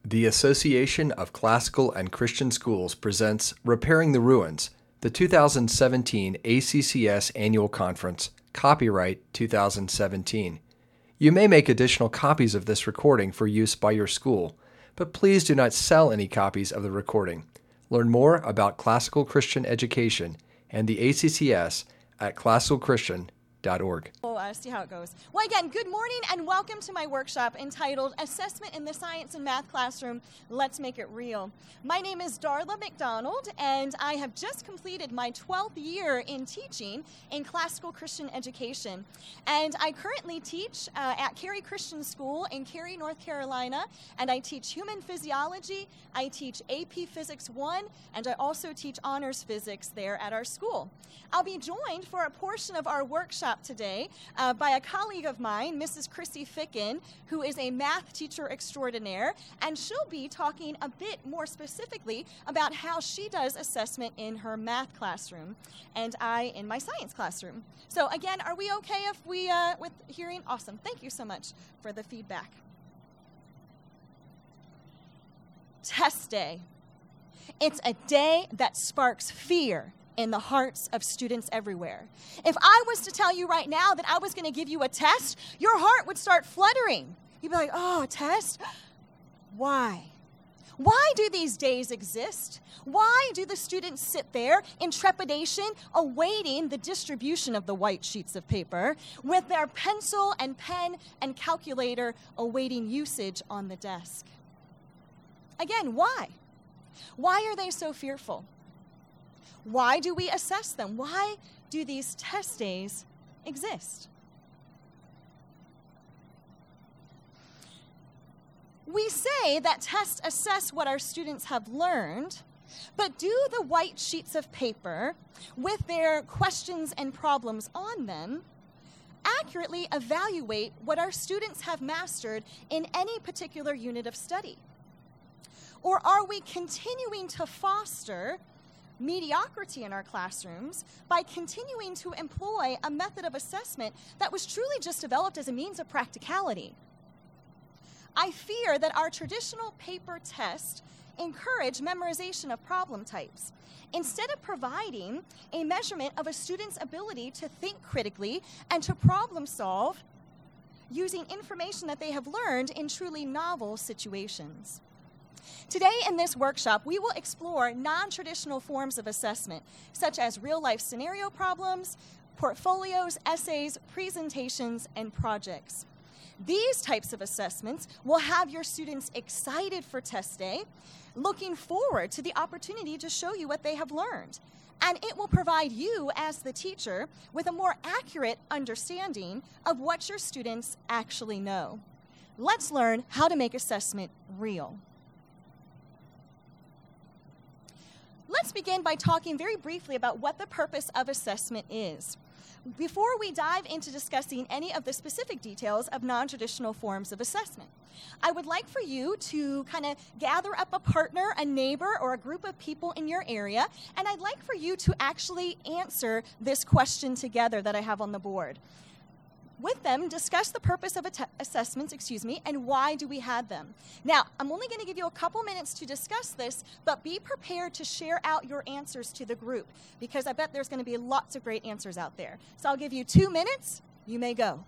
The Association of Classical and Christian Schools presents Repairing the Ruins, the 2017 ACCS Annual Conference, copyright 2017. You may make additional copies of this recording for use by your school, but please do not sell any copies of the recording. Learn more about classical Christian education and the ACCS at classicalchristian.org. We'll see how it goes. Well, again, good morning and welcome to my workshop entitled Assessment in the Science and Math Classroom, Let's Make It Real. My name is Darla McDonald, and I have just completed my 12th year in teaching in classical Christian education. And I currently teach at Cary Christian School in Cary, North Carolina, and I teach human physiology, I teach AP Physics 1, and I also teach honors physics there at our school. I'll be joined for a portion of our workshop today by a colleague of mine, Mrs. Chrissy Ficken, who is a math teacher extraordinaire, and she'll be talking a bit more specifically about how she does assessment in her math classroom, and I in my science classroom. So again, are we okay if we, with hearing? Awesome. Thank you so much for the feedback. Test day. It's a day that sparks fear in the hearts of students everywhere. If I was to tell you right now that I was going to give you a test, your heart would start fluttering. You'd be like, oh, a test? Why? Why do these days exist? Why do the students sit there in trepidation awaiting the distribution of the white sheets of paper with their pencil and pen and calculator awaiting usage on the desk? Again, why? Why are they so fearful? Why do we assess them? Why do these test days exist? We say that tests assess what our students have learned, but do the white sheets of paper with their questions and problems on them accurately evaluate what our students have mastered in any particular unit of study? Or are we continuing to foster mediocrity in our classrooms by continuing to employ a method of assessment that was truly just developed as a means of practicality? I fear that our traditional paper tests encourage memorization of problem types instead of providing a measurement of a student's ability to think critically and to problem solve using information that they have learned in truly novel situations. Today in this workshop, we will explore non-traditional forms of assessment, such as real-life scenario problems, portfolios, essays, presentations, and projects. These types of assessments will have your students excited for test day, looking forward to the opportunity to show you what they have learned. And it will provide you, as the teacher, with a more accurate understanding of what your students actually know. Let's learn how to make assessment real. Let's begin by talking very briefly about what the purpose of assessment is, before we dive into discussing any of the specific details of non-traditional forms of assessment. I would like for you to kind of gather up a partner, a neighbor, or a group of people in your area, and I'd like for you to actually answer this question together that I have on the board. With them, discuss the purpose of assessments, and why do we have them. Now, I'm only going to give you a couple minutes to discuss this, but be prepared to share out your answers to the group, because I bet there's going to be lots of great answers out there. So I'll give you 2 minutes. You may go.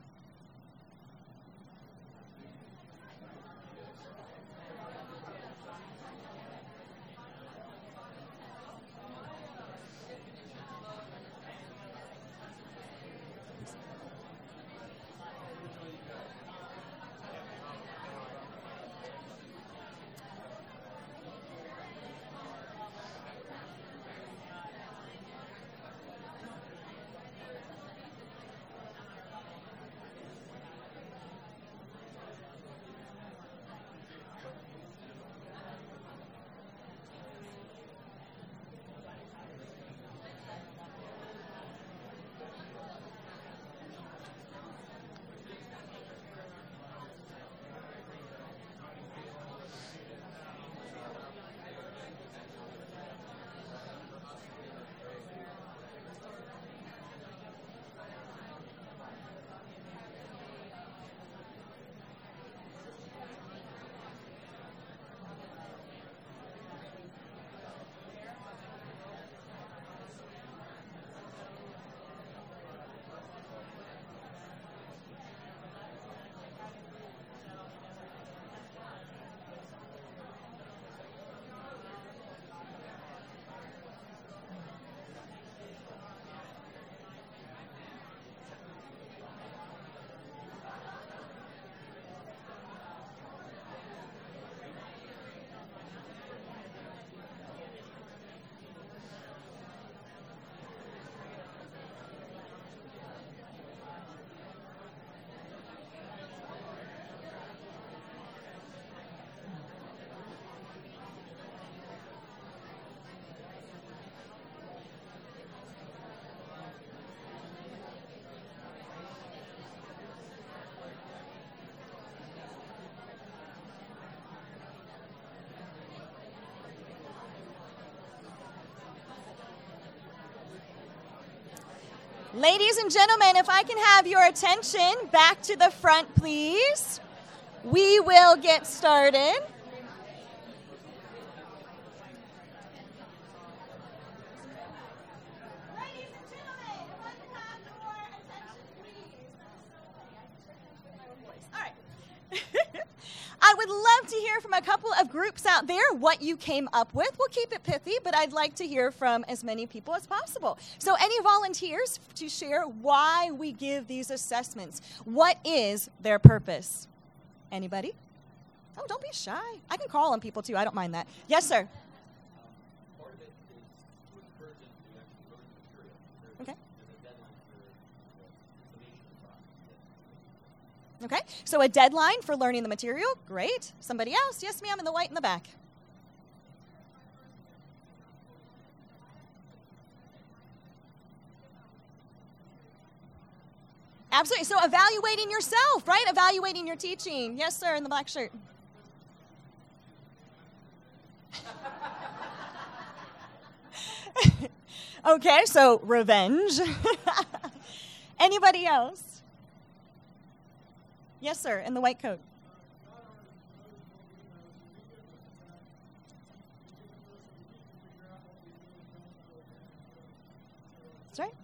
Ladies and gentlemen, if I can have your attention back to the front, please. We will get started. I would love to hear from a couple of groups out there what you came up with. We'll keep it pithy, but I'd like to hear from as many people as possible. So any volunteers to share why we give these assessments? What is their purpose? Anybody? Oh, don't be shy. I can call on people too. I don't mind that. Yes, sir. Part of it is to encourage them to actually learn the material. Okay. There's a deadline for the summation process. Okay, so a deadline for learning the material. Great. Somebody else? Yes, ma'am, in the white in the back. Absolutely. So evaluating yourself, right? Evaluating your teaching. Yes, sir, in the black shirt. Okay, so revenge. Anybody else? Yes, sir, in the white coat. That's right.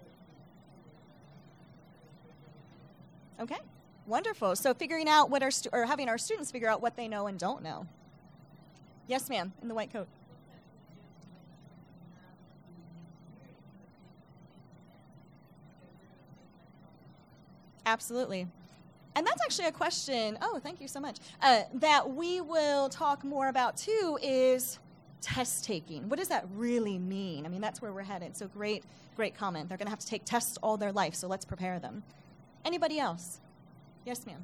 Okay, wonderful. So figuring out what or having our students figure out what they know and don't know. Yes, ma'am, in the white coat. Absolutely. And that's actually a question, oh, thank you so much, that we will talk more about too is test taking. What does that really mean? I mean, that's where we're headed. So great comment. They're going to have to take tests all their life, so let's prepare them. Anybody else? Yes, ma'am.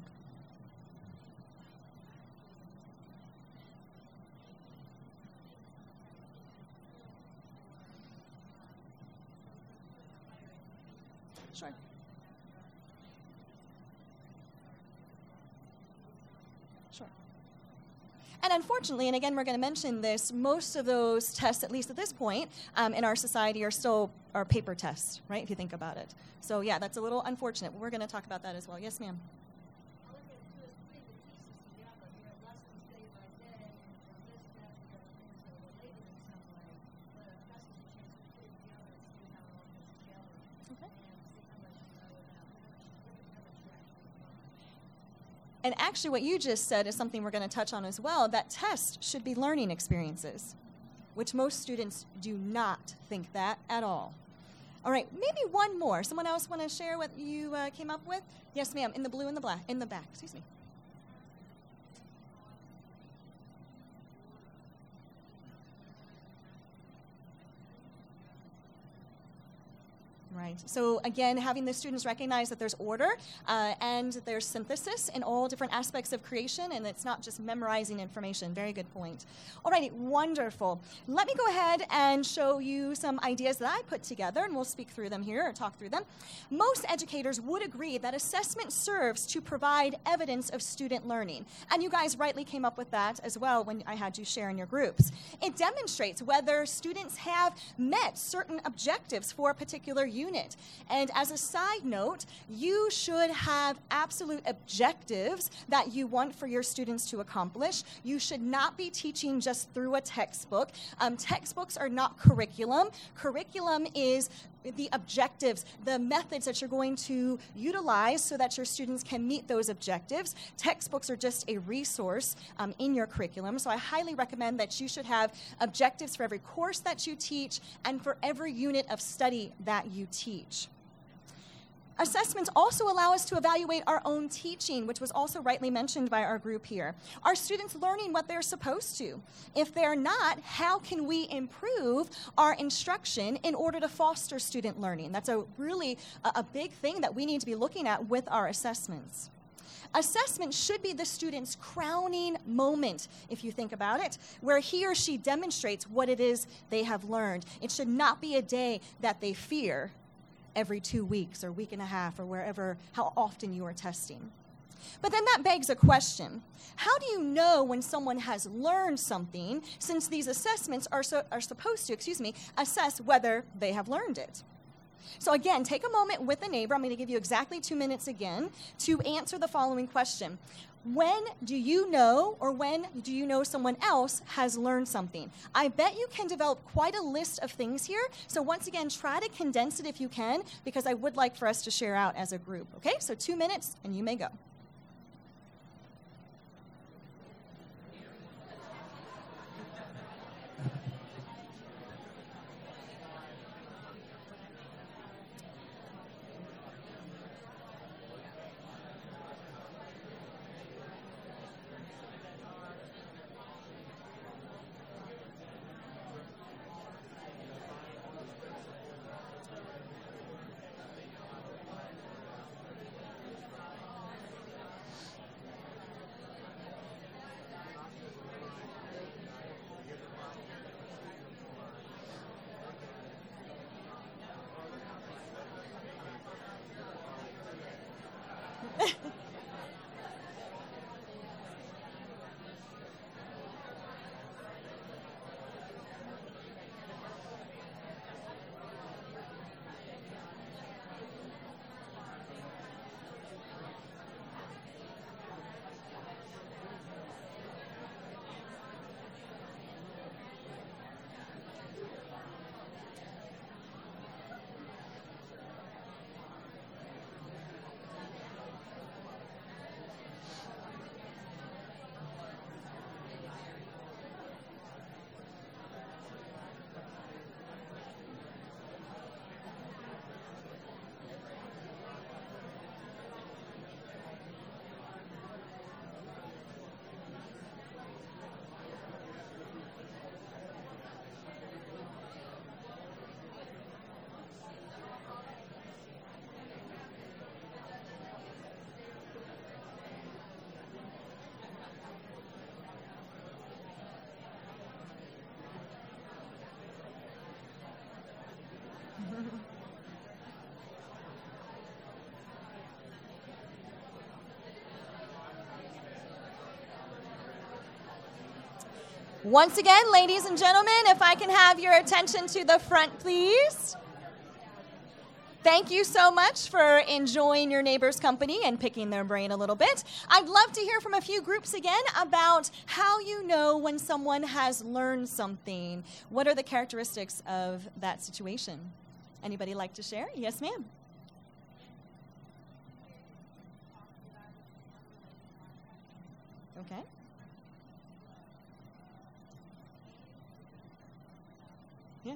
Sure. Sure. And unfortunately, and again, we're going to mention this, most of those tests, at least at this point, in our society are still paper tests, right, if you think about it. So, yeah, that's a little unfortunate. We're going to talk about that as well. Yes, ma'am. And actually what you just said is something we're going to touch on as well, that tests should be learning experiences, which most students do not think that at all. All right, maybe one more. Someone else want to share what you came up with? Yes, ma'am, in the blue and the black, in the back, excuse me. Right. So again, having the students recognize that there's order and there's synthesis in all different aspects of creation, and it's not just memorizing information. Very good point. All righty, wonderful. Let me go ahead and show you some ideas that I put together, and we'll speak through them here or talk through them. Most educators would agree that assessment serves to provide evidence of student learning, and you guys rightly came up with that as well when I had you share in your groups. It demonstrates whether students have met certain objectives for a particular unit. And as a side note, you should have absolute objectives that you want for your students to accomplish. You should not be teaching just through a textbook. Textbooks are not curriculum. Curriculum is the objectives, the methods that you're going to utilize so that your students can meet those objectives. Textbooks are just a resource in your curriculum, so I highly recommend that you should have objectives for every course that you teach and for every unit of study that you teach. Assessments also allow us to evaluate our own teaching, which was also rightly mentioned by our group here. Are students learning what they're supposed to? If they're not, how can we improve our instruction in order to foster student learning? That's a really a big thing that we need to be looking at with our assessments. Assessment should be the student's crowning moment, if you think about it, where he or she demonstrates what it is they have learned. It should not be a day that they fear every 2 weeks or week and a half or wherever, how often you are testing. But then that begs a question. How do you know when someone has learned something, since these assessments are supposed to, assess whether they have learned it? So again, take a moment with a neighbor. I'm going to give you exactly 2 minutes again to answer the following question. When do you know, or when do you know someone else has learned something? I bet you can develop quite a list of things here. So once again, try to condense it if you can, because I would like for us to share out as a group. Okay, so 2 minutes and you may go. Once again, ladies and gentlemen, if I can have your attention to the front, please. Thank you so much for enjoying your neighbor's company and picking their brain a little bit. I'd love to hear from a few groups again about how you know when someone has learned something. What are the characteristics of that situation? Anybody like to share? Yes, ma'am. Okay. Yeah.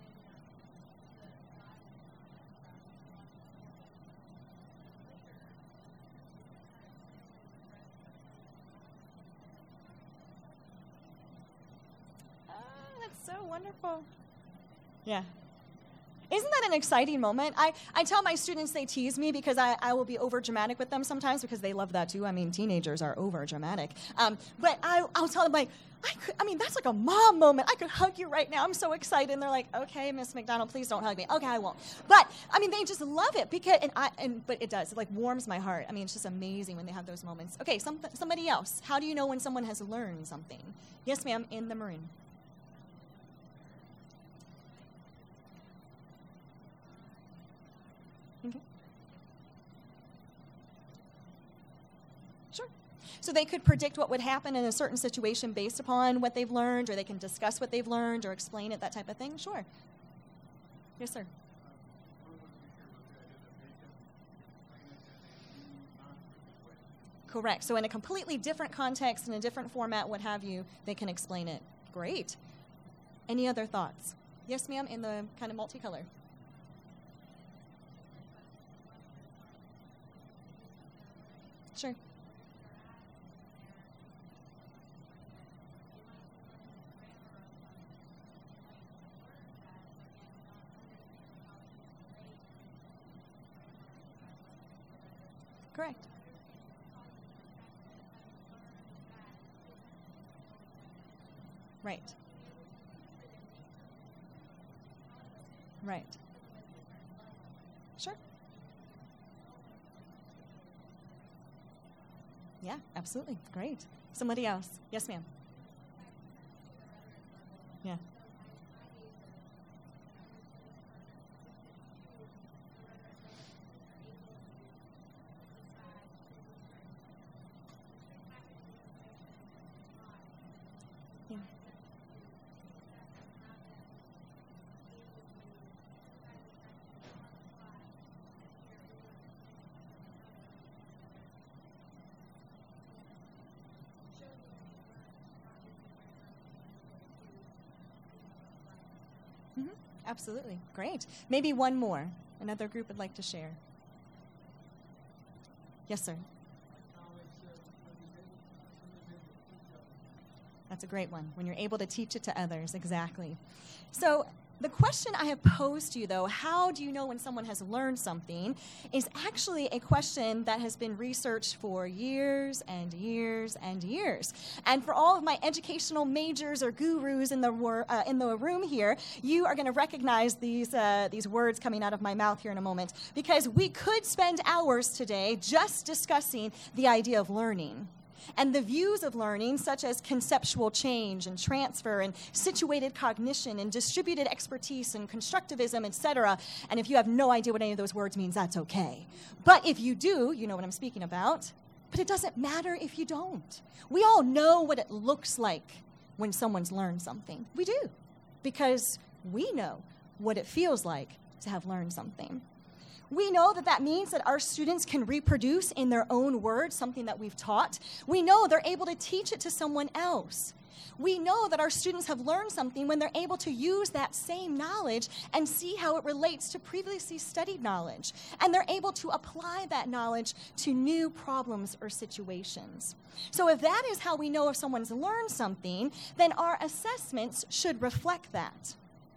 Oh, that's so wonderful. Yeah. Isn't that an exciting moment? I tell my students, they tease me because I will be over dramatic with them sometimes because they love that too. I mean, teenagers are over dramatic. But I'll tell them, like, that's like a mom moment. I could hug you right now. I'm so excited. And they're like, okay, Miss McDonald, please don't hug me. Okay, I won't. But, they just love it because, but it does. It like warms my heart. It's just amazing when they have those moments. Okay, somebody else. How do you know when someone has learned something? Yes, ma'am, in the maroon. Okay. Sure. So they could predict what would happen in a certain situation based upon what they've learned, or they can discuss what they've learned or explain it, that type of thing? Sure. Yes, sir. Correct. So in a completely different context, in a different format, what have you, they can explain it. Great. Any other thoughts? Yes, ma'am, in the kind of multicolor. Sure. Correct. Right. Right. Sure. Yeah, absolutely. Great. Somebody else. Yes, ma'am. Yeah. Absolutely. Great. Maybe one more. Another group would like to share. Yes, sir. That's a great one. When you're able to teach it to others. Exactly. So the question I have posed to you, though, how do you know when someone has learned something, is actually a question that has been researched for years and years and years. And for all of my educational majors or gurus in the room here, you are going to recognize these words coming out of my mouth here in a moment, because we could spend hours today just discussing the idea of learning. And the views of learning, such as conceptual change and transfer and situated cognition and distributed expertise and constructivism, etc. And if you have no idea what any of those words means, that's okay. But if you do, you know what I'm speaking about. But it doesn't matter if you don't. We all know what it looks like when someone's learned something. We do. Because we know what it feels like to have learned something. We know that that means that our students can reproduce in their own words something that we've taught. We know they're able to teach it to someone else. We know that our students have learned something when they're able to use that same knowledge and see how it relates to previously studied knowledge. And they're able to apply that knowledge to new problems or situations. So if that is how we know if someone's learned something, then our assessments should reflect that.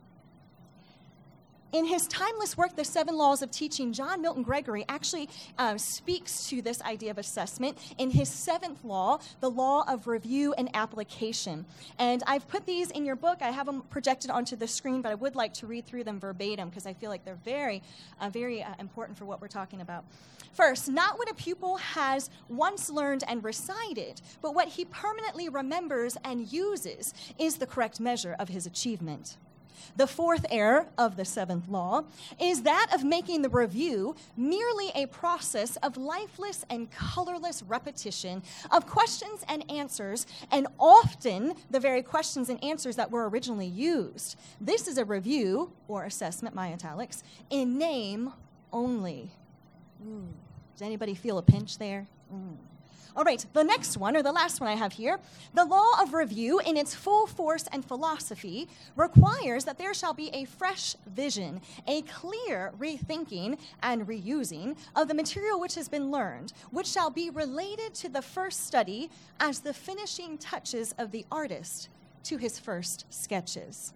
In his timeless work, The 7 Laws of Teaching, John Milton Gregory actually speaks to this idea of assessment in his 7th law, the law of review and application. And I've put these in your book. I have them projected onto the screen, but I would like to read through them verbatim because I feel like they're very important for what we're talking about. First, not what a pupil has once learned and recited, but what he permanently remembers and uses is the correct measure of his achievement. The 4th error of the 7th law is that of making the review merely a process of lifeless and colorless repetition of questions and answers, and often the very questions and answers that were originally used. This is a review, or assessment, my italics, in name only. Does anybody feel a pinch there? All right, the next one, or the last one I have here, the law of review in its full force and philosophy requires that there shall be a fresh vision, a clear rethinking and reusing of the material which has been learned, which shall be related to the first study as the finishing touches of the artist to his first sketches.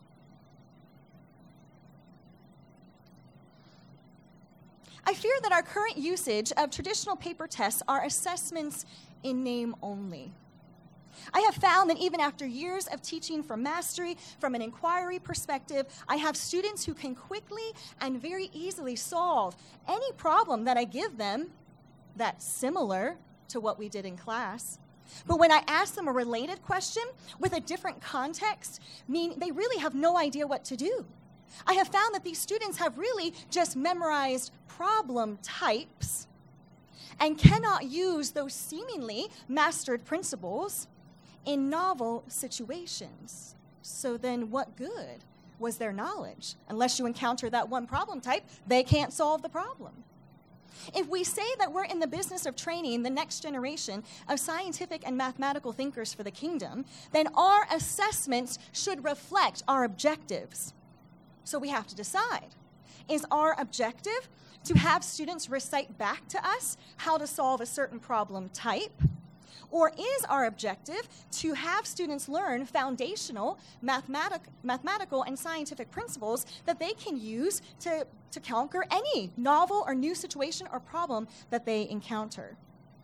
I fear that our current usage of traditional paper tests are assessments in name only. I have found that even after years of teaching for mastery, from an inquiry perspective, I have students who can quickly and very easily solve any problem that I give them that's similar to what we did in class. But when I ask them a related question with a different context, they really have no idea what to do. I have found that these students have really just memorized problem types and cannot use those seemingly mastered principles in novel situations. So then what good was their knowledge? Unless you encounter that one problem type, they can't solve the problem. If we say that we're in the business of training the next generation of scientific and mathematical thinkers for the kingdom, then our assessments should reflect our objectives. So we have to decide, is our objective to have students recite back to us how to solve a certain problem type? Or is our objective to have students learn foundational mathematical and scientific principles that they can use to conquer any novel or new situation or problem that they encounter?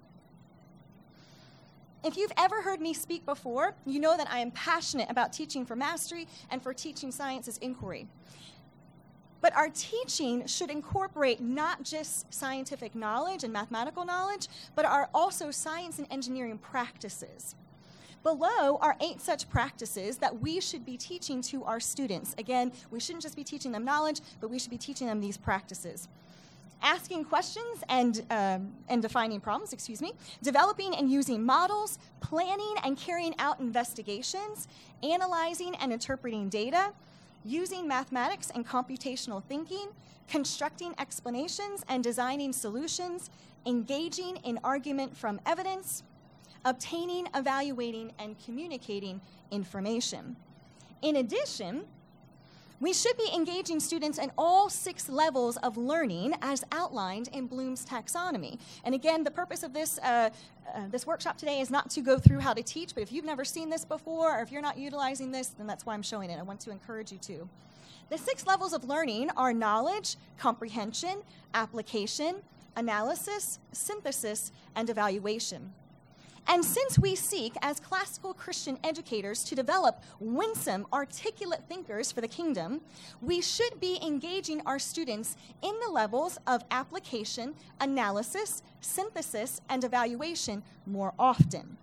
If you've ever heard me speak before, you know that I am passionate about teaching for mastery and for teaching science as inquiry. But our teaching should incorporate not just scientific knowledge and mathematical knowledge, but also science and engineering practices. Below are 8 such practices that we should be teaching to our students. Again, we shouldn't just be teaching them knowledge, but we should be teaching them these practices. Asking questions and defining problems, developing and using models, planning and carrying out investigations, analyzing and interpreting data, using mathematics and computational thinking, constructing explanations and designing solutions, engaging in argument from evidence, obtaining, evaluating, and communicating information. In addition, We should be engaging students in all 6 levels of learning as outlined in Bloom's taxonomy. And again, the purpose of this workshop today is not to go through how to teach, but if you've never seen this before or if you're not utilizing this, then that's why I'm showing it. I want to encourage you to. The 6 levels of learning are knowledge, comprehension, application, analysis, synthesis, and evaluation. And since we seek, as classical Christian educators, to develop winsome, articulate thinkers for the kingdom, we should be engaging our students in the levels of application, analysis, synthesis, and evaluation more often.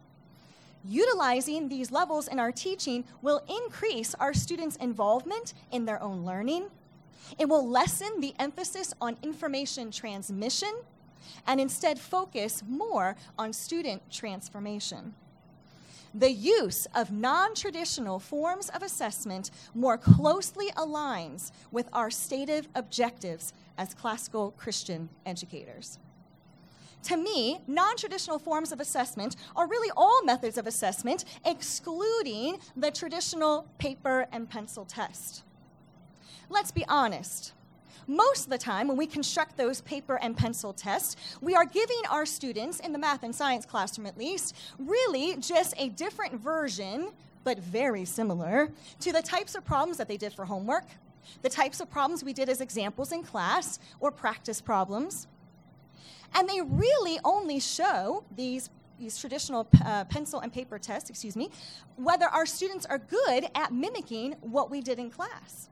Utilizing these levels in our teaching will increase our students' involvement in their own learning. It will lessen the emphasis on information transmission and instead focus more on student transformation. The use of non-traditional forms of assessment more closely aligns with our stated objectives as classical Christian educators. To me, non-traditional forms of assessment are really all methods of assessment, excluding the traditional paper and pencil test. Let's be honest. Most of the time, when we construct those paper and pencil tests, we are giving our students, in the math and science classroom at least, really just a different version, but very similar, to the types of problems that they did for homework, the types of problems we did as examples in class, or practice problems. And they really only show these traditional pencil and paper tests, whether our students are good at mimicking what we did in class.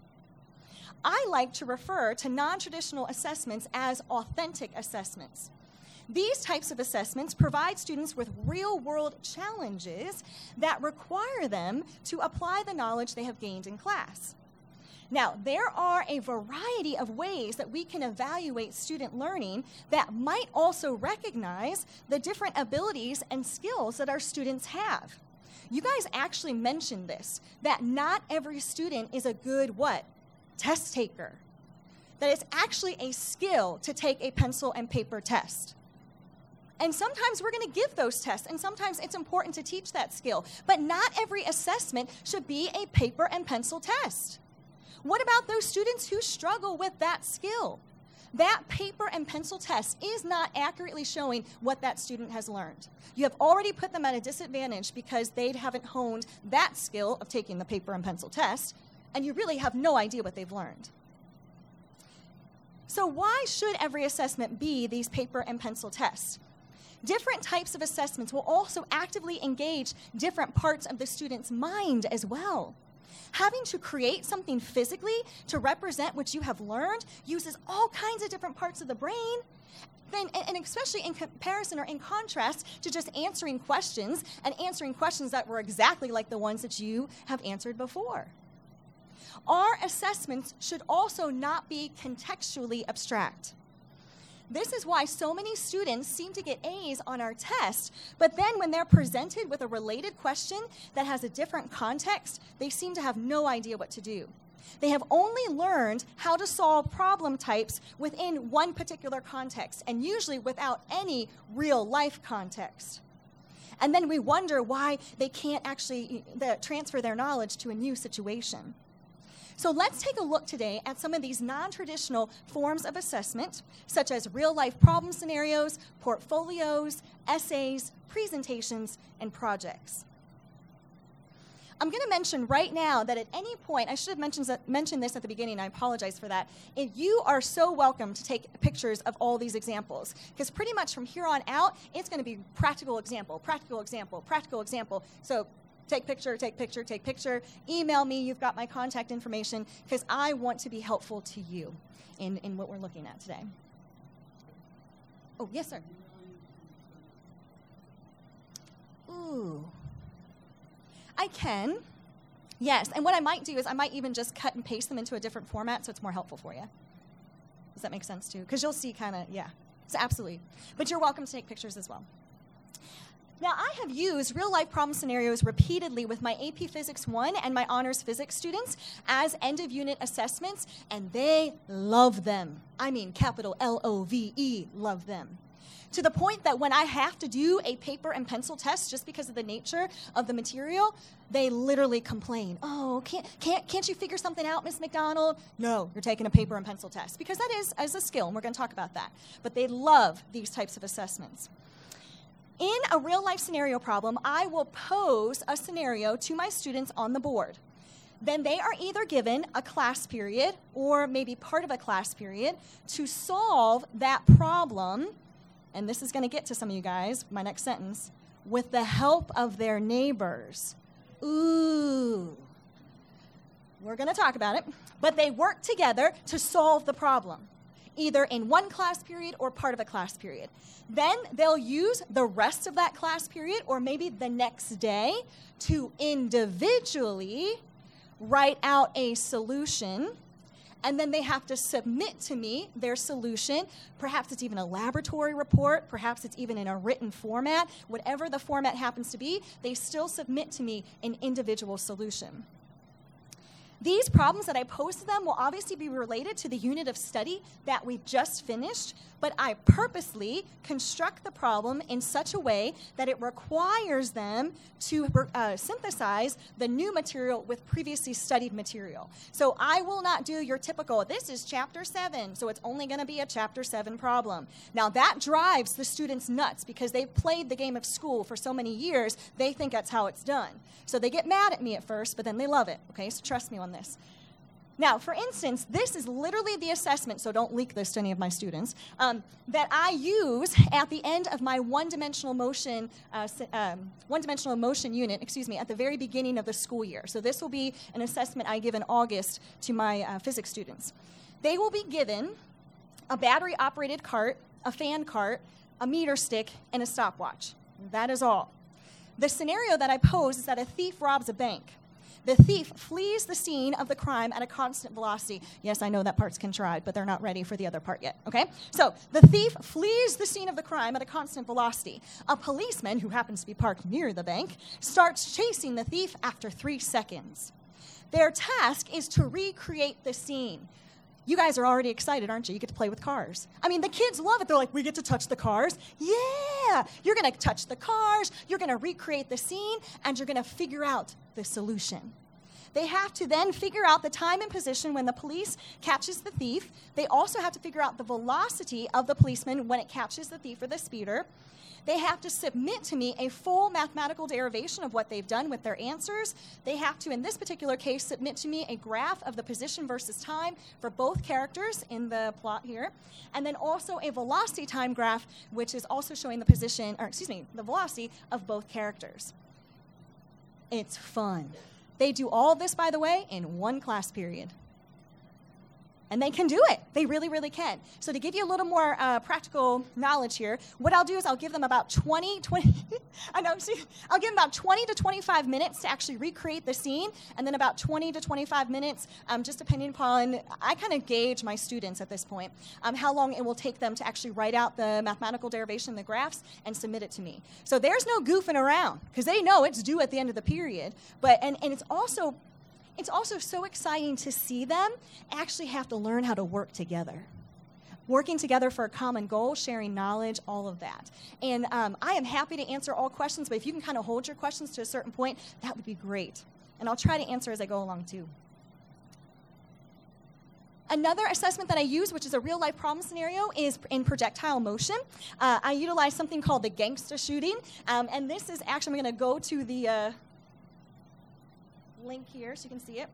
I like to refer to non-traditional assessments as authentic assessments. These types of assessments provide students with real-world challenges that require them to apply the knowledge they have gained in class. Now, there are a variety of ways that we can evaluate student learning that might also recognize the different abilities and skills that our students have. You guys actually mentioned this, that not every student is a good what? Test taker. That it's actually a skill to take a pencil and paper test. And sometimes we're going to give those tests, and sometimes it's important to teach that skill. But not every assessment should be a paper and pencil test. What about those students who struggle with that skill? That paper and pencil test is not accurately showing what that student has learned. You have already put them at a disadvantage because they haven't honed that skill of taking the paper and pencil test, and you really have no idea what they've learned. So why should every assessment be these paper and pencil tests? Different types of assessments will also actively engage different parts of the student's mind as well. Having to create something physically to represent what you have learned uses all kinds of different parts of the brain, and especially in comparison or in contrast to just answering questions that were exactly like the ones that you have answered before. Our assessments should also not be contextually abstract. This is why so many students seem to get A's on our test, but then when they're presented with a related question that has a different context, they seem to have no idea what to do. They have only learned how to solve problem types within one particular context, and usually without any real-life context. And then we wonder why they can't actually transfer their knowledge to a new situation. So let's take a look today at some of these non-traditional forms of assessment, such as real-life problem scenarios, portfolios, essays, presentations, and projects. I'm going to mention right now that at any point, I should have mentioned this at the beginning, I apologize for that. You are so welcome to take pictures of all these examples, because pretty much from here on out, it's going to be practical example, practical example, practical example. So take picture, take picture, take picture. Email me, you've got my contact information, because I want to be helpful to you in what we're looking at today. Oh, yes, sir. Ooh. I can. Yes, and what I might do is I might even just cut and paste them into a different format so it's more helpful for you. Does that make sense too? Because you'll see So absolutely. But you're welcome to take pictures as well. Now, I have used real-life problem scenarios repeatedly with my AP Physics 1 and my Honors Physics students as end-of-unit assessments, and they love them. I mean, capital L-O-V-E, love them. To the point that when I have to do a paper and pencil test just because of the nature of the material, they literally complain. Oh, can't you figure something out, Miss McDonald? No, you're taking a paper and pencil test, because that is a skill, and we're going to talk about that. But they love these types of assessments. In a real-life scenario problem, I will pose a scenario to my students on the board. Then they are either given a class period or maybe part of a class period to solve that problem, and this is going to get to some of you guys, my next sentence, with the help of their neighbors. Ooh. We're going to talk about it. But they work together to solve the problem, either in one class period or part of a class period. Then they'll use the rest of that class period or maybe the next day to individually write out a solution, and then they have to submit to me their solution. Perhaps it's even a laboratory report, perhaps it's even in a written format. Whatever the format happens to be, they still submit to me an individual solution. These problems that I pose to them will obviously be related to the unit of study that we just finished, but I purposely construct the problem in such a way that it requires them to synthesize the new material with previously studied material. So I will not do your typical, this is chapter 7, so it's only going to be a chapter 7 problem. Now that drives the students nuts because they've played the game of school for so many years, they think that's how it's done. So they get mad at me at first, but then they love it, okay? So trust me on this. Now, for instance, this is literally the assessment, so don't leak this to any of my students, that I use at the end of my one-dimensional motion unit, at the very beginning of the school year. So this will be an assessment I give in August to my physics students. They will be given a battery-operated cart, a fan cart, a meter stick, and a stopwatch. That is all. The scenario that I pose is that a thief robs a bank. The thief flees the scene of the crime at a constant velocity. Yes, I know that part's contrived, but they're not ready for the other part yet, okay? So the thief flees the scene of the crime at a constant velocity. A policeman, who happens to be parked near the bank, starts chasing the thief after 3 seconds. Their task is to recreate the scene. You guys are already excited, aren't you? You get to play with cars. I mean, the kids love it. They're like, we get to touch the cars. Yeah, you're going to touch the cars, you're going to recreate the scene, and you're going to figure out the solution. They have to then figure out the time and position when the police catches the thief. They also have to figure out the velocity of the policeman when it catches the thief or the speeder. They have to submit to me a full mathematical derivation of what they've done with their answers. They have to, in this particular case, submit to me a graph of the position versus time for both characters in the plot here, and then also a velocity time graph, which is also showing the velocity of both characters. It's fun. They do all of this, by the way, in one class period. And they can do it. They really, really can. So to give you a little more practical knowledge here, what I'll do is I'll give them about 20 to 25 minutes to actually recreate the scene, and then about 20 to 25 minutes, just depending upon, I kind of gauge my students at this point, how long it will take them to actually write out the mathematical derivation, the graphs, and submit it to me. So there's no goofing around, because they know it's due at the end of the period. But and it's also so exciting to see them actually have to learn how to work together. Working together for a common goal, sharing knowledge, all of that. And I am happy to answer all questions, but if you can kind of hold your questions to a certain point, that would be great. And I'll try to answer as I go along too. Another assessment that I use, which is a real-life problem scenario, is in projectile motion. I utilize something called the gangster shooting, and this is actually, I'm going to go to the link here so you can see it.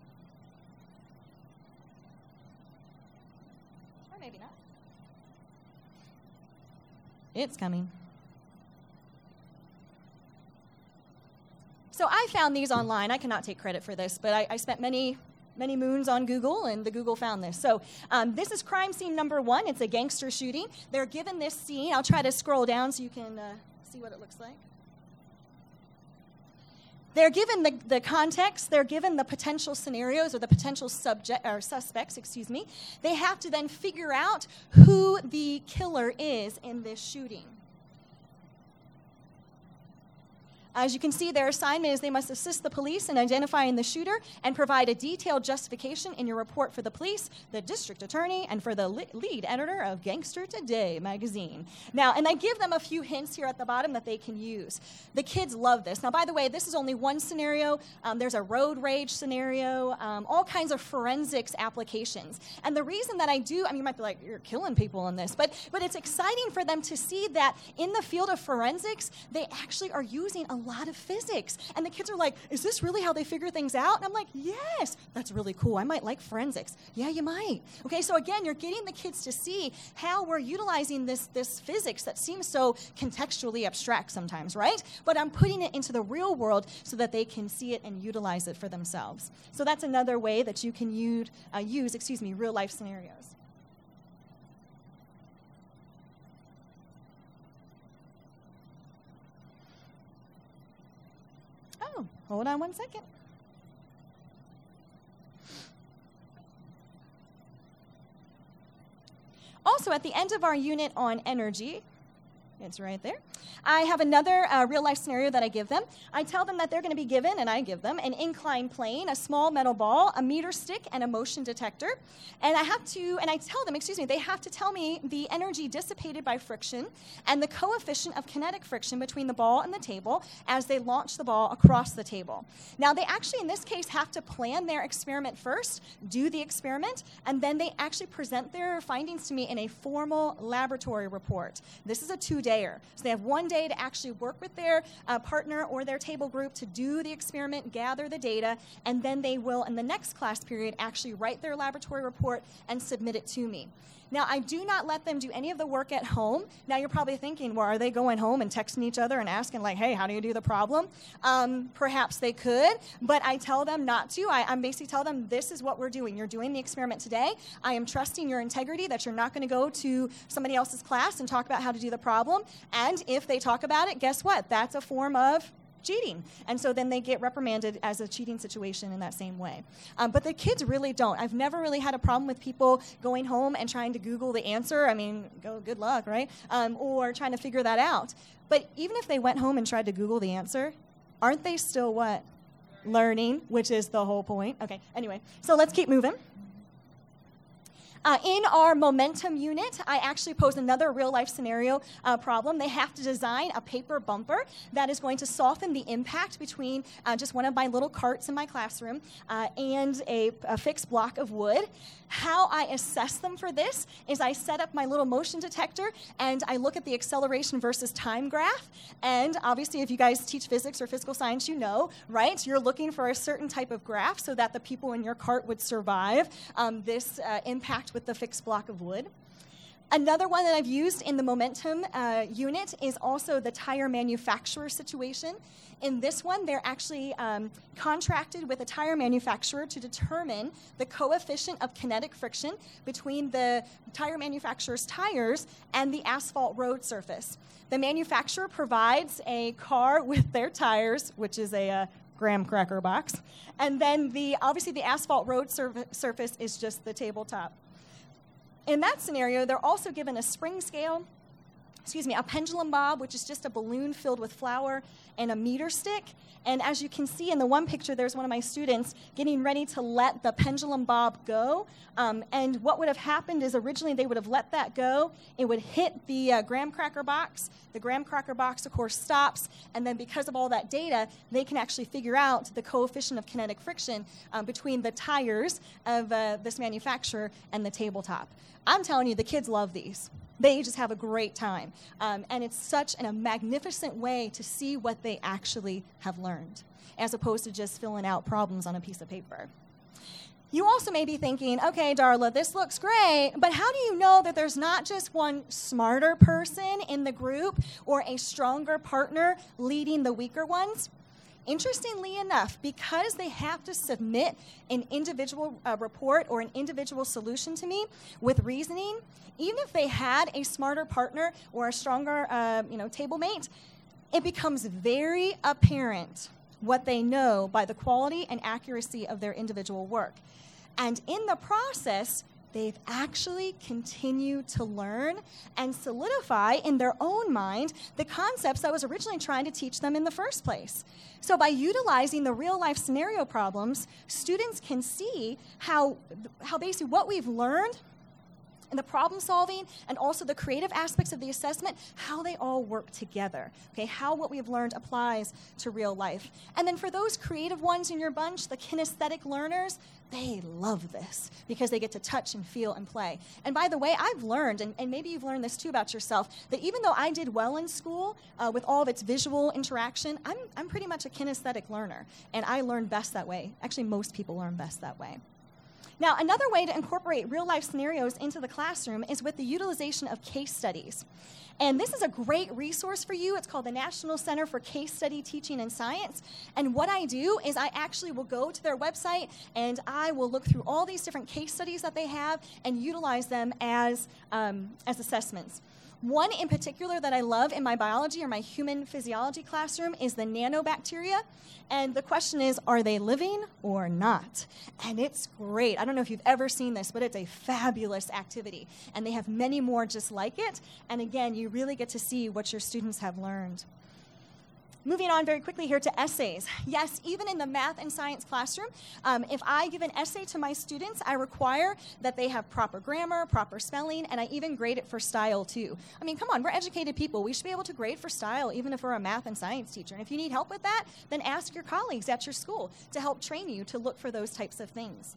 Or maybe not. It's coming. So I found these online. I cannot take credit for this, but I spent many moons on Google, and the Google found this. So this is crime scene number 1. It's a gangster shooting. They're given this scene. I'll try to scroll down so you can see what it looks like. They're given the context, they're given the potential scenarios or the potential suspects. They have to then figure out who the killer is in this shooting. As you can see, their assignment is they must assist the police in identifying the shooter and provide a detailed justification in your report for the police, the district attorney, and for the lead editor of Gangster Today magazine. Now, and I give them a few hints here at the bottom that they can use. The kids love this. Now, by the way, this is only one scenario. There's a road rage scenario, all kinds of forensics applications. And the reason that I do, I mean, you might be like, you're killing people in this, but it's exciting for them to see that in the field of forensics, they actually are using a lot of physics. And the kids are like, is this really how they figure things out? And I'm like, yes, that's really cool. I might like forensics. Yeah, you might. Okay, so again, you're getting the kids to see how we're utilizing this physics that seems so contextually abstract sometimes, right? But I'm putting it into the real world so that they can see it and utilize it for themselves. So that's another way that you can use real life scenarios. Oh, hold on one second. Also, at the end of our unit on energy, it's right there, I have another real-life scenario that I give them. I tell them that they're going to be given, and I give them, an inclined plane, a small metal ball, a meter stick, and a motion detector. And I tell them, they have to tell me the energy dissipated by friction and the coefficient of kinetic friction between the ball and the table as they launch the ball across the table. Now, they actually, in this case, have to plan their experiment first, do the experiment, and then they actually present their findings to me in a formal laboratory report. This is a 2-dayer. So they have 1 day to actually work with their partner or their table group to do the experiment, gather the data, and then they will, in the next class period, actually write their laboratory report and submit it to me. Now, I do not let them do any of the work at home. Now, you're probably thinking, well, are they going home and texting each other and asking, like, hey, how do you do the problem? Perhaps they could, but I tell them not to. I basically tell them, this is what we're doing. You're doing the experiment today. I am trusting your integrity that you're not going to go to somebody else's class and talk about how to do the problem. And if they talk about it, guess what? That's a form of cheating. And so then they get reprimanded as a cheating situation in that same way. But the kids really don't. I've never really had a problem with people going home and trying to Google the answer. I mean, good luck, right? Or trying to figure that out. But even if they went home and tried to Google the answer, aren't they still what? Learning, which is the whole point. Okay, anyway, so let's keep moving. In our momentum unit, I actually pose another real-life scenario problem. They have to design a paper bumper that is going to soften the impact between just one of my little carts in my classroom and a fixed block of wood. How I assess them for this is I set up my little motion detector and I look at the acceleration versus time graph. And obviously, if you guys teach physics or physical science, you know, right? You're looking for a certain type of graph so that the people in your cart would survive this impact with the fixed block of wood. Another one that I've used in the momentum unit is also the tire manufacturer situation. In this one, they're actually contracted with a tire manufacturer to determine the coefficient of kinetic friction between the tire manufacturer's tires and the asphalt road surface. The manufacturer provides a car with their tires, which is a graham cracker box, and then obviously the asphalt road surface is just the tabletop. In that scenario, they're also given a spring scale, a pendulum bob, which is just a balloon filled with flour, and a meter stick. And as you can see in the one picture, there's one of my students getting ready to let the pendulum bob go. And what would have happened is originally they would have let that go. It would hit the graham cracker box. The graham cracker box, of course, stops. And then because of all that data, they can actually figure out the coefficient of kinetic friction between the tires of this manufacturer and the tabletop. I'm telling you, the kids love these. They just have a great time. And it's such a magnificent way to see what they actually have learned, as opposed to just filling out problems on a piece of paper. You also may be thinking, okay, Darla, this looks great, but how do you know that there's not just one smarter person in the group or a stronger partner leading the weaker ones? Interestingly enough, because they have to submit an individual report or an individual solution to me with reasoning, even if they had a smarter partner or a stronger table mate, it becomes very apparent what they know by the quality and accuracy of their individual work. And in the process, they've actually continued to learn and solidify in their own mind the concepts I was originally trying to teach them in the first place. So by utilizing the real-life scenario problems, students can see how basically what we've learned and the problem solving and also the creative aspects of the assessment, how they all work together, okay, how what we've learned applies to real life. And then for those creative ones in your bunch, the kinesthetic learners, they love this because they get to touch and feel and play. And by the way, I've learned, and maybe you've learned this too about yourself, that even though I did well in school with all of its visual interaction, I'm pretty much a kinesthetic learner, and I learn best that way. Actually, most people learn best that way. Now, another way to incorporate real-life scenarios into the classroom is with the utilization of case studies. And this is a great resource for you. It's called the National Center for Case Study Teaching and Science. And what I do is I actually will go to their website and I will look through all these different case studies that they have and utilize them as assessments. One in particular that I love in my biology or my human physiology classroom is the nanobacteria. And the question is, are they living or not? And it's great. I don't know if you've ever seen this, but it's a fabulous activity. And they have many more just like it. And again, you really get to see what your students have learned. Moving on very quickly here to essays. Yes, even in the math and science classroom, if I give an essay to my students, I require that they have proper grammar, proper spelling, and I even grade it for style too. I mean, come on, we're educated people. We should be able to grade for style even if we're a math and science teacher. And if you need help with that, then ask your colleagues at your school to help train you to look for those types of things.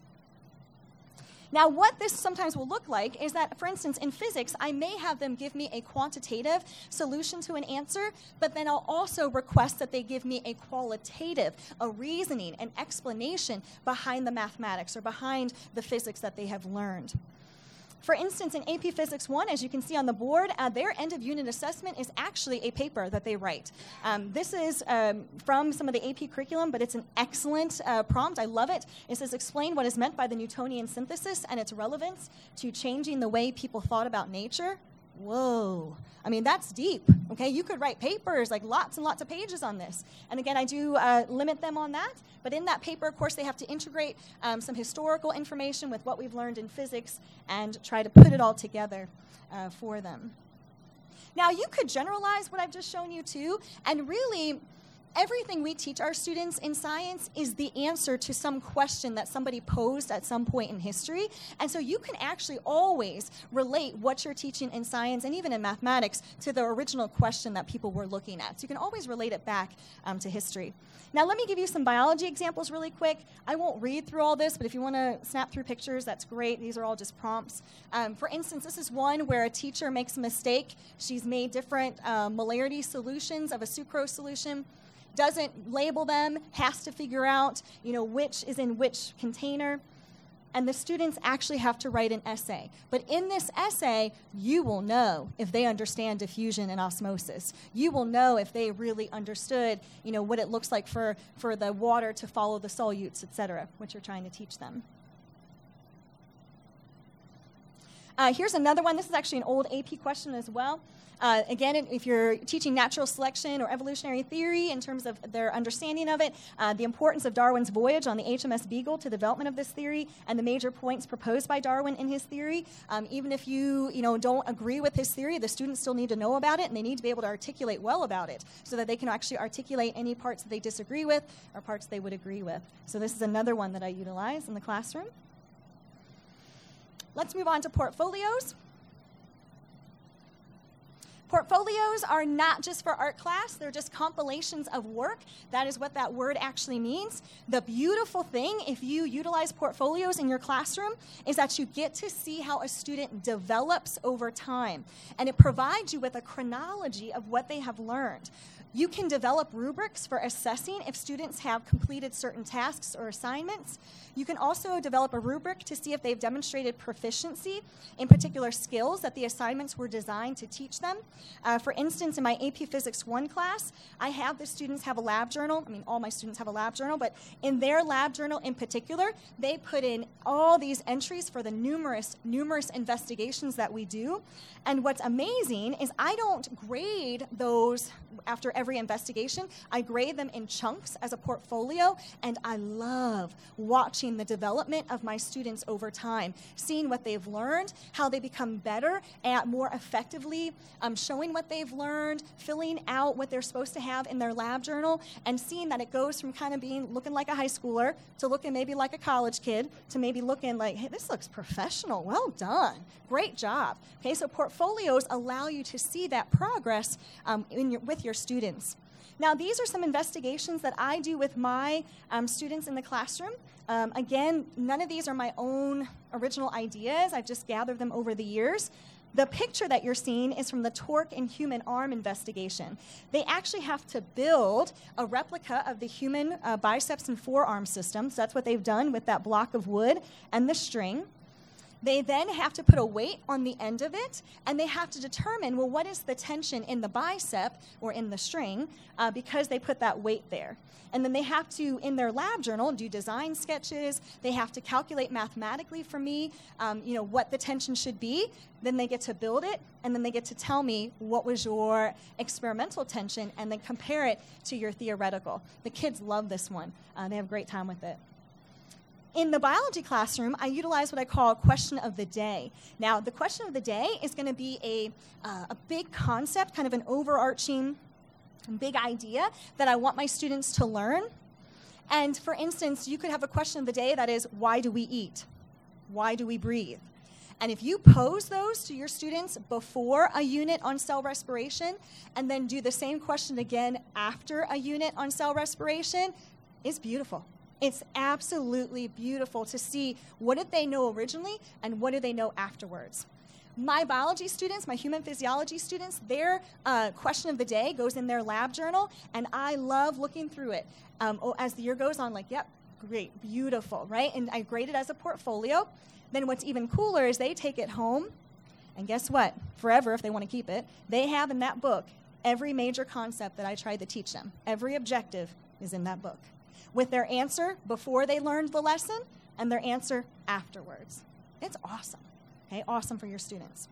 Now, what this sometimes will look like is that, for instance, in physics, I may have them give me a quantitative solution to an answer, but then I'll also request that they give me a qualitative, a reasoning, an explanation behind the mathematics or behind the physics that they have learned. For instance, in AP Physics 1, as you can see on the board, their end-of-unit assessment is actually a paper that they write. This is from some of the AP curriculum, but it's an excellent prompt. I love it. It says, explain what is meant by the Newtonian synthesis and its relevance to changing the way people thought about nature. Whoa. I mean, that's deep, okay? You could write papers, like lots and lots of pages on this. And again, I do limit them on that. But in that paper, of course, they have to integrate some historical information with what we've learned in physics and try to put it all together for them. Now, you could generalize what I've just shown you, too, and really everything we teach our students in science is the answer to some question that somebody posed at some point in history. And so you can actually always relate what you're teaching in science and even in mathematics to the original question that people were looking at. So you can always relate it back to history. Now, let me give you some biology examples really quick. I won't read through all this, but if you want to snap through pictures, that's great. These are all just prompts. For instance, this is one where a teacher makes a mistake. She's made different molarity solutions of a sucrose solution, doesn't label them, has to figure out, which is in which container. And the students actually have to write an essay. But in this essay, you will know if they understand diffusion and osmosis. You will know if they really understood, what it looks like for the water to follow the solutes, et cetera, which you're trying to teach them. Here's another one. This is actually an old AP question as well. Again, if you're teaching natural selection or evolutionary theory in terms of their understanding of it, the importance of Darwin's voyage on the HMS Beagle to the development of this theory and the major points proposed by Darwin in his theory. Even if you don't agree with his theory, the students still need to know about it, and they need to be able to articulate well about it so that they can actually articulate any parts that they disagree with or parts they would agree with. So this is another one that I utilize in the classroom. Let's move on to portfolios. Portfolios are not just for art class, they're just compilations of work. That is what that word actually means. The beautiful thing, if you utilize portfolios in your classroom, is that you get to see how a student develops over time. And it provides you with a chronology of what they have learned. You can develop rubrics for assessing if students have completed certain tasks or assignments. You can also develop a rubric to see if they've demonstrated proficiency in particular skills that the assignments were designed to teach them. For instance, in my AP Physics 1 class, I have the students have a lab journal. I mean, all my students have a lab journal, but in their lab journal in particular, they put in all these entries for the numerous investigations that we do. And what's amazing is I don't grade those after every every investigation. I grade them in chunks as a portfolio, and I love watching the development of my students over time, seeing what they've learned, how they become better at more effectively showing what they've learned, filling out what they're supposed to have in their lab journal, and seeing that it goes from kind of looking like a high schooler to looking maybe like a college kid to maybe looking like, hey, this looks professional. Well done. Great job. Okay, so portfolios allow you to see that progress with your students. Now, these are some investigations that I do with my students in the classroom. Again, none of these are my own original ideas. I've just gathered them over the years. The picture that you're seeing is from the torque in human arm investigation. They actually have to build a replica of the human biceps and forearm system. So that's what they've done with that block of wood and the string. They then have to put a weight on the end of it, and they have to determine, well, what is the tension in the bicep or in the string because they put that weight there. And then they have to, in their lab journal, do design sketches. They have to calculate mathematically for me, what the tension should be. Then they get to build it, and then they get to tell me what was your experimental tension, and then compare it to your theoretical. The kids love this one. They have a great time with it. In the biology classroom, I utilize what I call a question of the day. Now, the question of the day is going to be a big concept, kind of an overarching big idea that I want my students to learn. And for instance, you could have a question of the day that is, why do we eat? Why do we breathe? And if you pose those to your students before a unit on cell respiration, and then do the same question again after a unit on cell respiration, it's beautiful. It's absolutely beautiful to see what did they know originally and what do they know afterwards. My biology students, my human physiology students, their question of the day goes in their lab journal, and I love looking through it. As the year goes on, like, yep, great, beautiful, right? And I grade it as a portfolio. Then what's even cooler is they take it home, and guess what? Forever, if they want to keep it, they have in that book every major concept that I tried to teach them. Every objective is in that book, with their answer before they learned the lesson and their answer afterwards. It's awesome. Okay, awesome for your students.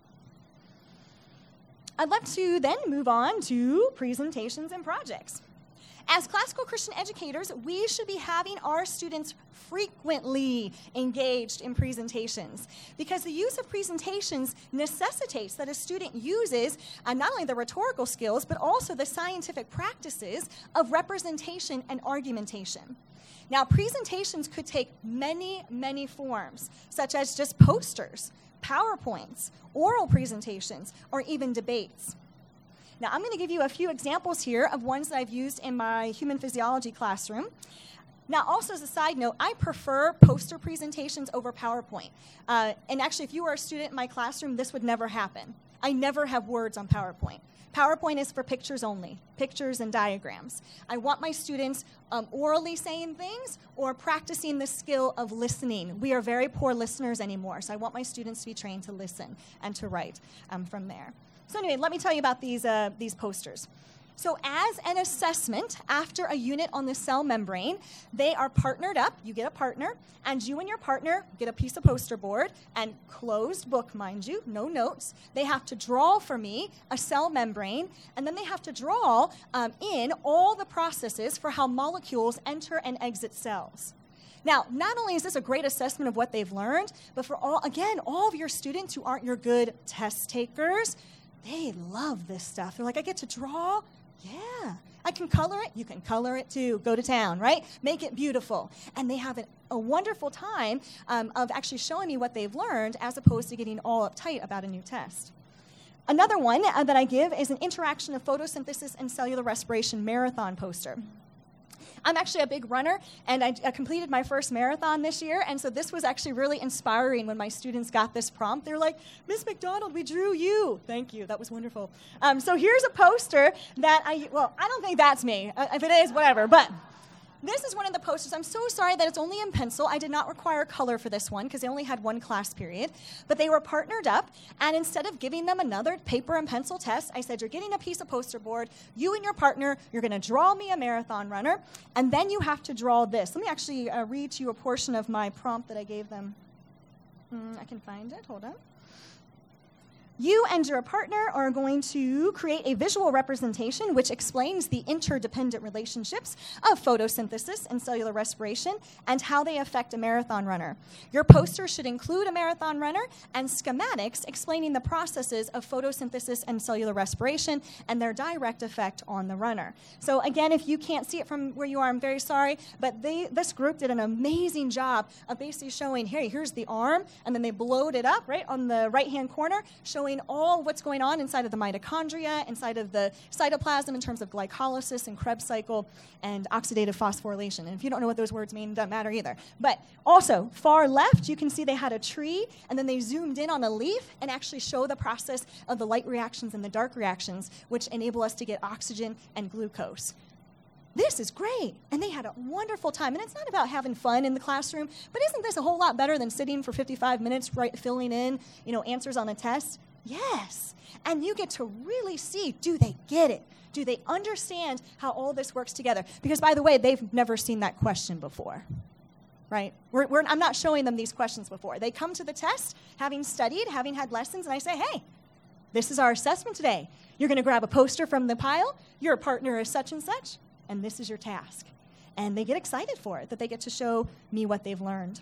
I'd like to then move on to presentations and projects. As classical Christian educators, we should be having our students frequently engaged in presentations, because the use of presentations necessitates that a student uses not only the rhetorical skills, but also the scientific practices of representation and argumentation. Now, presentations could take many, many forms, such as just posters, PowerPoints, oral presentations, or even debates. Now, I'm going to give you a few examples here of ones that I've used in my human physiology classroom. Now, also as a side note, I prefer poster presentations over PowerPoint. And actually, if you were a student in my classroom, this would never happen. I never have words on PowerPoint. PowerPoint is for pictures only, pictures and diagrams. I want my students orally saying things or practicing the skill of listening. We are very poor listeners anymore, so I want my students to be trained to listen and to write from there. So anyway, let me tell you about these posters. So as an assessment after a unit on the cell membrane, they are partnered up. You get a partner, and you and your partner get a piece of poster board and closed book, mind you, no notes. They have to draw for me a cell membrane, and then they have to draw in all the processes for how molecules enter and exit cells. Now, not only is this a great assessment of what they've learned, but for all of your students who aren't your good test takers, they love this stuff. They're like, I get to draw? Yeah. I can color it? You can color it too. Go to town, right? Make it beautiful. And they have a wonderful time of actually showing me what they've learned as opposed to getting all uptight about a new test. Another one that I give is an interaction of photosynthesis and cellular respiration marathon poster. I'm actually a big runner, and I completed my first marathon this year, and so this was actually really inspiring when my students got this prompt. They're like, Miss McDonald, we drew you. Thank you. That was wonderful. So here's a poster that I don't think that's me. If it is, whatever, but this is one of the posters. I'm so sorry that it's only in pencil. I did not require color for this one because they only had one class period. But they were partnered up, and instead of giving them another paper and pencil test, I said, you're getting a piece of poster board. You and your partner, you're going to draw me a marathon runner, and then you have to draw this. Let me actually read to you a portion of my prompt that I gave them. I can find it. Hold on. You and your partner are going to create a visual representation which explains the interdependent relationships of photosynthesis and cellular respiration and how they affect a marathon runner. Your poster should include a marathon runner and schematics explaining the processes of photosynthesis and cellular respiration and their direct effect on the runner. So again, if you can't see it from where you are, I'm very sorry, but this group did an amazing job of basically showing, hey, here's the arm, and then they blowed it up right on the right-hand corner, showing all what's going on inside of the mitochondria, inside of the cytoplasm in terms of glycolysis and Krebs cycle and oxidative phosphorylation. And if you don't know what those words mean, it doesn't matter either. But also, far left, you can see they had a tree, and then they zoomed in on a leaf and actually show the process of the light reactions and the dark reactions, which enable us to get oxygen and glucose. This is great. And they had a wonderful time. And it's not about having fun in the classroom, but isn't this a whole lot better than sitting for 55 minutes filling in, answers on a test? Yes. And you get to really see, do they get it? Do they understand how all this works together? Because, by the way, they've never seen that question before, right? I'm not showing them these questions before. They come to the test having studied, having had lessons, and I say, hey, this is our assessment today. You're going to grab a poster from the pile. Your partner is such and such, and this is your task. And they get excited for it, that they get to show me what they've learned.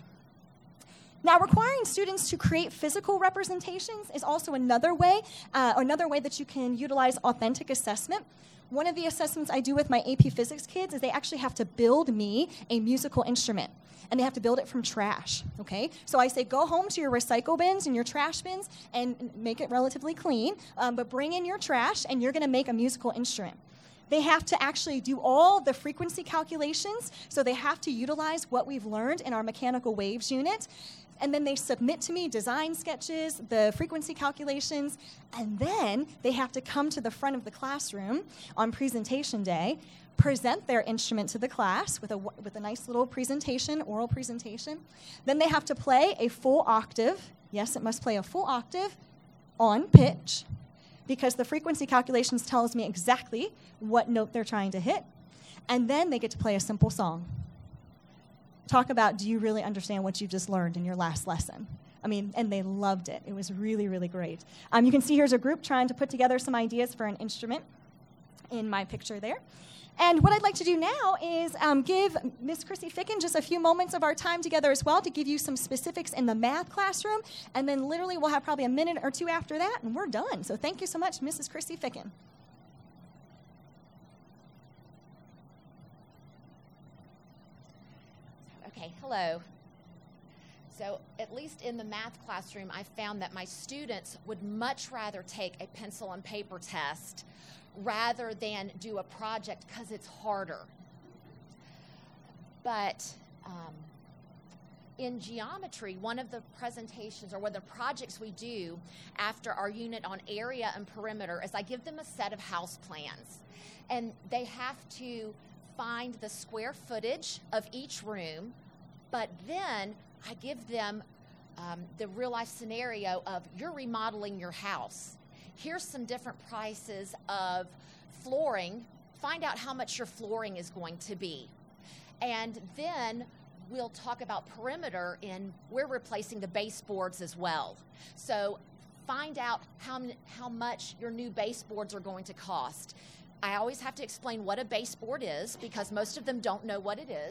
Now, requiring students to create physical representations is also another way that you can utilize authentic assessment. One of the assessments I do with my AP Physics kids is they actually have to build me a musical instrument, and they have to build it from trash, okay? So I say, go home to your recycle bins and your trash bins and make it relatively clean, but bring in your trash, and you're going to make a musical instrument. They have to actually do all the frequency calculations, so they have to utilize what we've learned in our mechanical waves unit. And then they submit to me design sketches, the frequency calculations, and then they have to come to the front of the classroom on presentation day, present their instrument to the class with a nice little presentation, oral presentation. Then they have to play a full octave. Yes, it must play a full octave on pitch, because the frequency calculations tells me exactly what note they're trying to hit. And then they get to play a simple song. Talk about, do you really understand what you just learned in your last lesson? And they loved it. It was really, really great. You can see here's a group trying to put together some ideas for an instrument in my picture there. And what I'd like to do now is give Miss Chrissy Ficken just a few moments of our time together as well to give you some specifics in the math classroom. And then literally we'll have probably a minute or two after that, and we're done. So thank you so much, Mrs. Chrissy Ficken. Okay, hello. So at least in the math classroom, I found that my students would much rather take a pencil and paper test rather than do a project because it's harder. But in geometry, one of the presentations or one of the projects we do after our unit on area and perimeter is I give them a set of house plans. And they have to find the square footage of each room, but then I give them the real-life scenario of you're remodeling your house. Here's some different prices of flooring. Find out how much your flooring is going to be. And then we'll talk about perimeter, and we're replacing the baseboards as well. So find out how much your new baseboards are going to cost. I always have to explain what a baseboard is because most of them don't know what it is.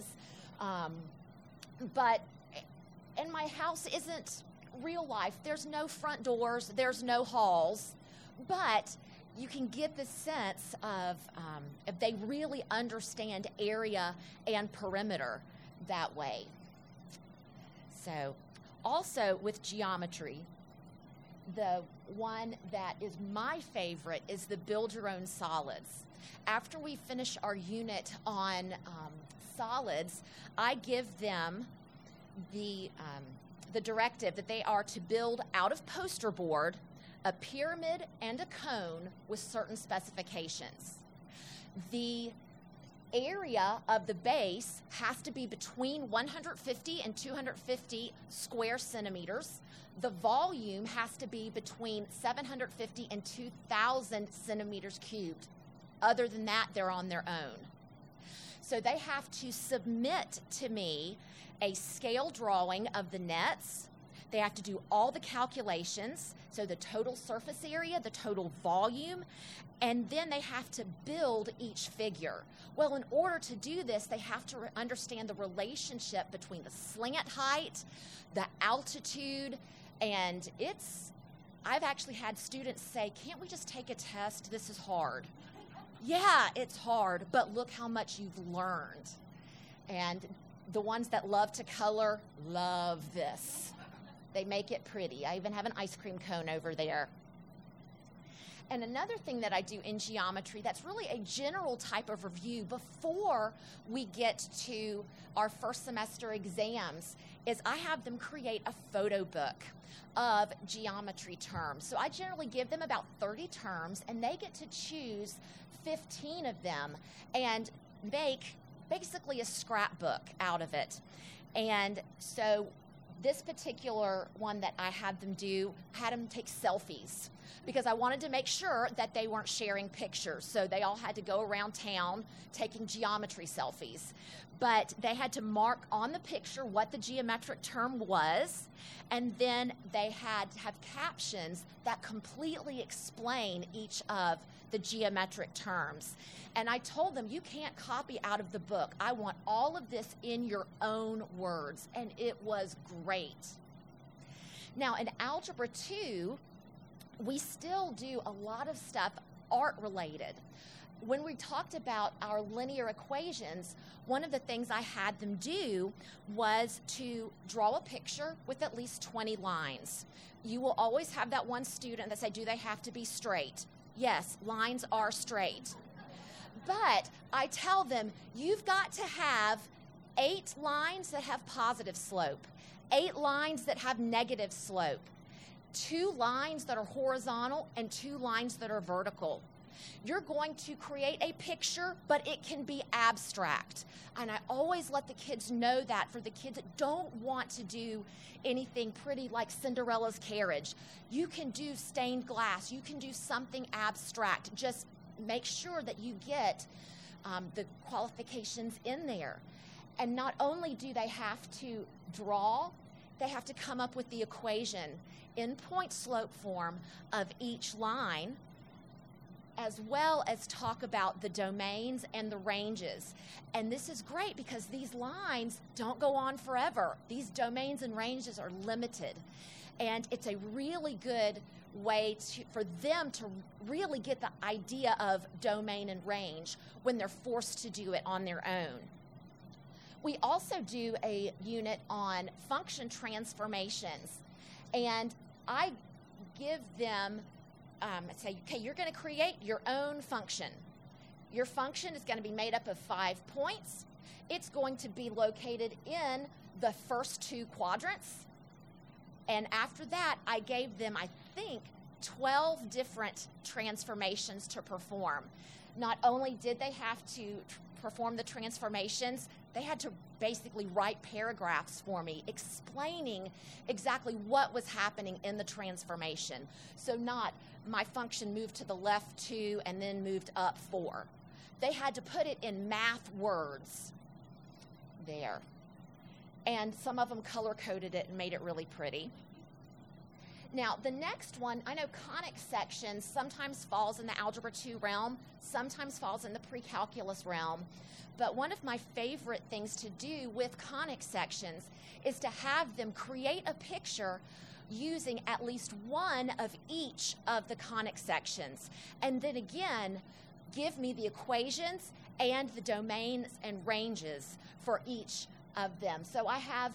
And my house isn't real life. There's no front doors. There's no halls. But you can get the sense of if they really understand area and perimeter that way. So also with geometry, the one that is my favorite is the build your own solids. After we finish our unit on solids, I give them the directive that they are to build out of poster board a pyramid and a cone with certain specifications. The area of the base has to be between 150 and 250 square centimeters. The volume has to be between 750 and 2,000 centimeters cubed. Other than that, they're on their own. So they have to submit to me a scale drawing of the nets. They have to do all the calculations, so the total surface area, the total volume, and then they have to build each figure. Well, in order to do this, they have to understand the relationship between the slant height, the altitude, and I've actually had students say, can't we just take a test? This is hard. Yeah, it's hard, but look how much you've learned. And the ones that love to color love this. They make it pretty. I even have an ice cream cone over there. And another thing that I do in geometry that's really a general type of review before we get to our first semester exams is I have them create a photo book of geometry terms. So I generally give them about 30 terms, and they get to choose 15 of them and make basically a scrapbook out of it. And so this particular one that I had them do, had them take selfies because I wanted to make sure that they weren't sharing pictures. So they all had to go around town taking geometry selfies. But they had to mark on the picture what the geometric term was, and then they had to have captions that completely explain each of the geometric terms. And I told them, you can't copy out of the book. I want all of this in your own words. And it was great. Now, in Algebra 2, we still do a lot of stuff art-related. When we talked about our linear equations, one of the things I had them do was to draw a picture with at least 20 lines. You will always have that one student that say, do they have to be straight? Yes, lines are straight. But I tell them, you've got to have 8 lines that have positive slope, 8 lines that have negative slope, 2 lines that are horizontal, and 2 lines that are vertical. You're going to create a picture, but it can be abstract. And I always let the kids know that for the kids that don't want to do anything pretty like Cinderella's carriage. You can do stained glass. You can do something abstract. Just make sure that you get the qualifications in there. And not only do they have to draw, they have to come up with the equation in point slope form of each line, as well as talk about the domains and the ranges. And this is great because these lines don't go on forever. These domains and ranges are limited. And it's a really good way for them to really get the idea of domain and range when they're forced to do it on their own. We also do a unit on function transformations. And I give them say, okay, you're going to create your own function. Your function is going to be made up of 5 points. It's going to be located in the first 2 quadrants. And after that, I gave them, I think, 12 different transformations to perform. Not only did they have to perform the transformations, they had to basically write paragraphs for me explaining exactly what was happening in the transformation. So not my function moved to the left 2 and then moved up 4. They had to put it in math words there. And some of them color-coded it and made it really pretty. Now, the next one, I know conic sections sometimes falls in the Algebra 2 realm, sometimes falls in the pre-calculus realm. But one of my favorite things to do with conic sections is to have them create a picture using at least one of each of the conic sections. And then again, give me the equations and the domains and ranges for each of them. So I have,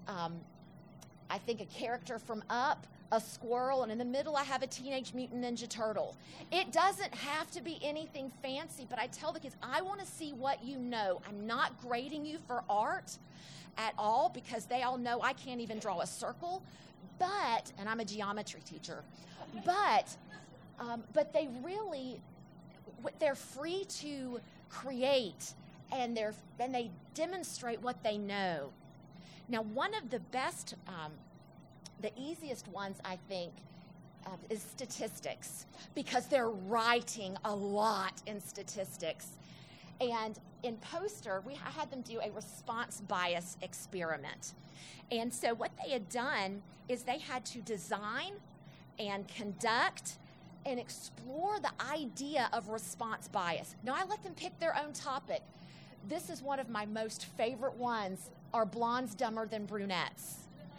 I think, a character from Up, a squirrel, and in the middle I have a Teenage Mutant Ninja Turtle. It doesn't have to be anything fancy, but I tell the kids, I want to see what you know. I'm not grading you for art at all because they all know I can't even draw a circle, but, and I'm a geometry teacher, but they really, they're free to create and they demonstrate what they know. Now, one of the best, the easiest ones, I think, is statistics, because they're writing a lot in statistics. And in poster, I had them do a response bias experiment. And so what they had done is they had to design and conduct and explore the idea of response bias. Now, I let them pick their own topic. This is one of my most favorite ones, are blondes dumber than brunettes?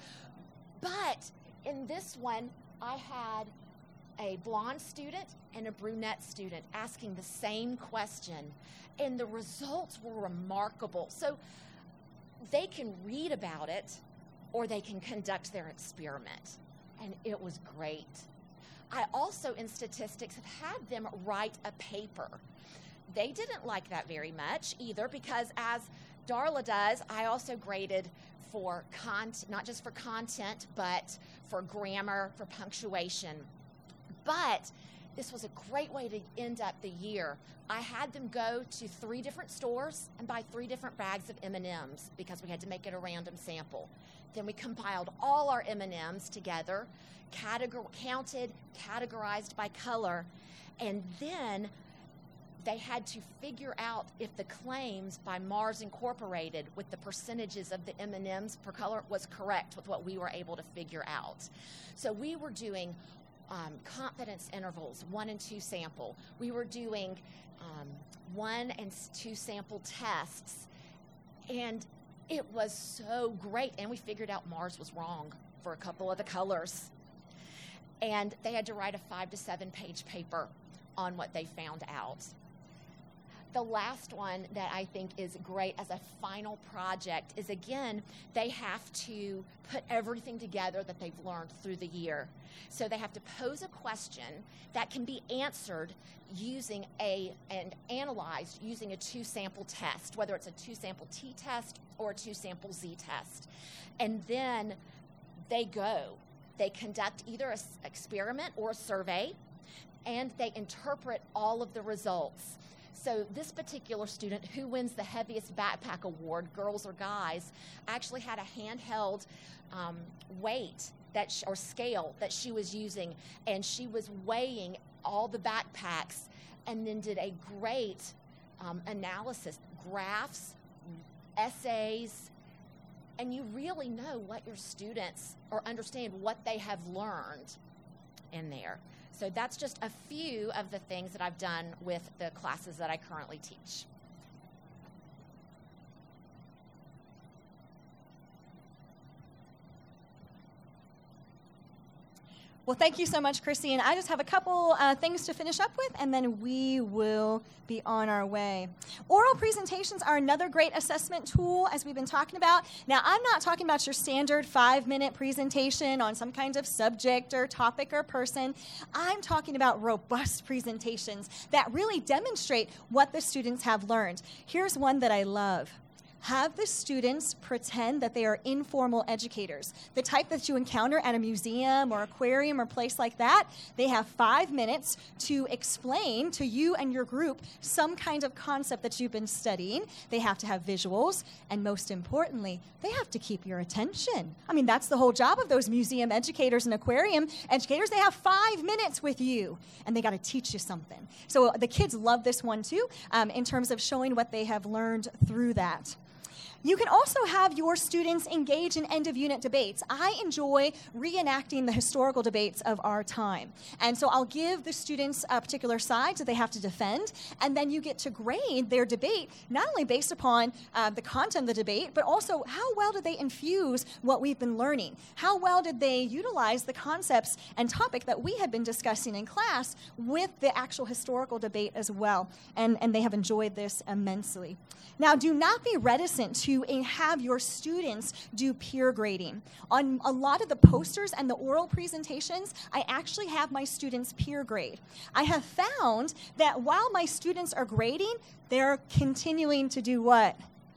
But in this one, I had a blonde student and a brunette student asking the same question, and the results were remarkable. So they can read about it, or they can conduct their experiment, and it was great. I also, in statistics, have had them write a paper. They didn't like that very much either, because as Darla does, I also graded for not just for content, but for grammar, for punctuation. But this was a great way to end up the year. I had them go to 3 different stores and buy 3 different bags of M&Ms because we had to make it a random sample. Then we compiled all our M&Ms together, counted, categorized by color, and then they had to figure out if the claims by Mars Incorporated with the percentages of the M&Ms per color was correct with what we were able to figure out. So we were doing confidence intervals, 1 and 2 sample. We were doing 1 and 2 sample tests, and it was so great. And we figured out Mars was wrong for a couple of the colors. And they had to write a 5 to 7 page paper on what they found out. The last one that I think is great as a final project is, again, they have to put everything together that they've learned through the year. So they have to pose a question that can be answered and analyzed using a 2-sample test, whether it's a 2-sample t-test or a 2-sample z-test. And then they conduct either an experiment or a survey, and they interpret all of the results. So this particular student, who wins the heaviest backpack award, girls or guys, actually had a handheld weight or scale that she was using, and she was weighing all the backpacks and then did a great analysis, graphs, essays, and you really know what your students, or understand what they have learned in there. So that's just a few of the things that I've done with the classes that I currently teach. Well, thank you so much, Christine. I just have a couple things to finish up with, and then we will be on our way. Oral presentations are another great assessment tool, as we've been talking about. Now, I'm not talking about your standard 5-minute presentation on some kind of subject or topic or person. I'm talking about robust presentations that really demonstrate what the students have learned. Here's one that I love. Have the students pretend that they are informal educators, the type that you encounter at a museum or aquarium or place like that. They have 5 minutes to explain to you and your group some kind of concept that you've been studying. They have to have visuals, and most importantly, they have to keep your attention. I mean, that's the whole job of those museum educators and aquarium educators. They have 5 minutes with you, and they got to teach you something. So the kids love this one too, in terms of showing what they have learned through that. You can also have your students engage in end-of-unit debates. I enjoy reenacting the historical debates of our time. And so I'll give the students a particular side that they have to defend, and then you get to grade their debate, not only based upon the content of the debate, but also how well did they infuse what we've been learning? How well did they utilize the concepts and topic that we had been discussing in class with the actual historical debate as well? And they have enjoyed this immensely. Now, do not be reticent to have your students do peer grading. On a lot of the posters and the oral presentations, I actually have my students peer grade. I have found that while my students are grading, they're continuing to do what?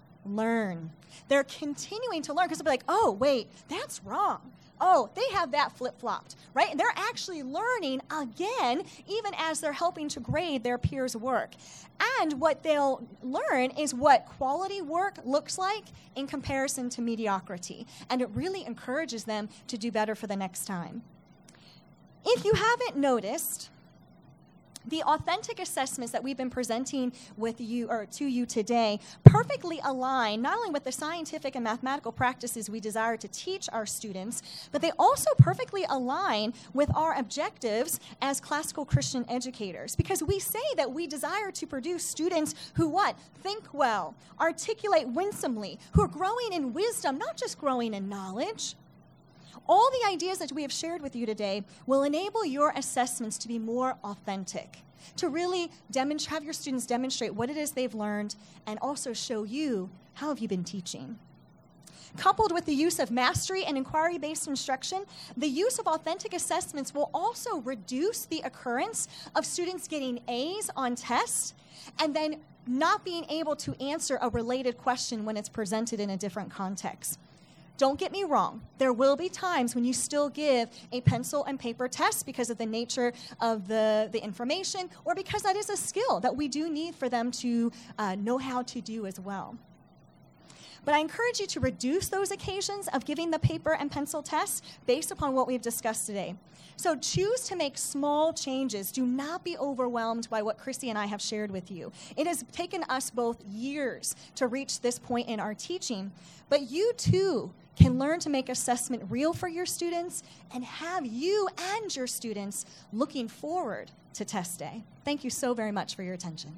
Learn. They're continuing to learn, because they'll be like, oh, wait, that's wrong. Oh, they have that flip-flopped, right? And they're actually learning again, even as they're helping to grade their peers' work. And what they'll learn is what quality work looks like in comparison to mediocrity. And it really encourages them to do better for the next time. If you haven't noticed, The authentic assessments that we've been presenting with you or to you today perfectly align not only with the scientific and mathematical practices we desire to teach our students, but they also perfectly align with our objectives as classical Christian educators, because we say that we desire to produce students who what? Think well, articulate winsomely, who are growing in wisdom, not just growing in knowledge. All the ideas that we have shared with you today will enable your assessments to be more authentic, to really have your students demonstrate what it is they've learned and also show you how have you been teaching. Coupled with the use of mastery and inquiry-based instruction, the use of authentic assessments will also reduce the occurrence of students getting A's on tests and then not being able to answer a related question when it's presented in a different context. Don't get me wrong. There will be times when you still give a pencil and paper test because of the nature of the information or because that is a skill that we do need for them to know how to do as well. But I encourage you to reduce those occasions of giving the paper and pencil tests based upon what we've discussed today. So choose to make small changes. Do not be overwhelmed by what Christy and I have shared with you. It has taken us both years to reach this point in our teaching, but you too can learn to make assessment real for your students and have you and your students looking forward to test day. Thank you so very much for your attention.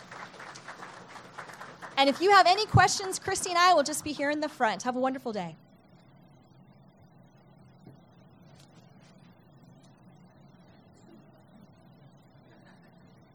And if you have any questions, Christy and I will just be here in the front. Have a wonderful day.